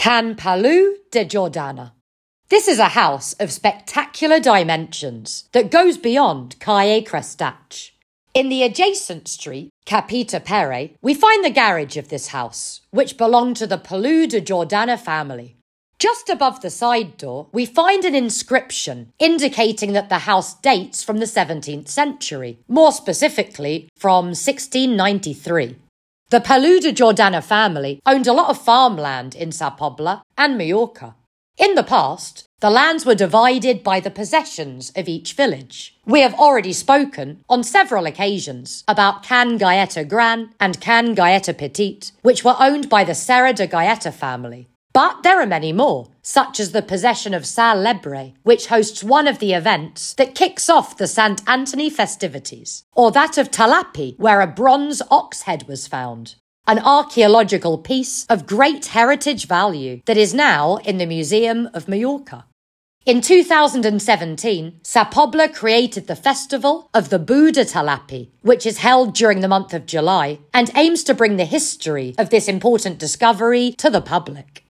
Can Palau de Jordana. This is a house of spectacular dimensions that goes beyond Calle Crestach. In the adjacent street, Capita Pere, we find the garage of this house, which belonged to the Palau de Jordana family. Just above the side door, we find an inscription indicating that the house dates from the 17th century, more specifically from 1693. The Palau de Jordana family owned a lot of farmland in Sa Pobla and Mallorca. In the past, the lands were divided by the possessions of each village. We have already spoken on several occasions about Can Gaeta Gran and Can Gaeta Petit, which were owned by the Serra de Gaeta family. But there are many more, such as the possession of Sal Lebre, which hosts one of the events that kicks off the St. Anthony festivities, or that of Talapi, where a bronze ox head was found, an archaeological piece of great heritage value that is now in the Museum of Mallorca. In 2017, Sa Pobla created the festival of the Buda Talapi, which is held during the month of July and aims to bring the history of this important discovery to the public.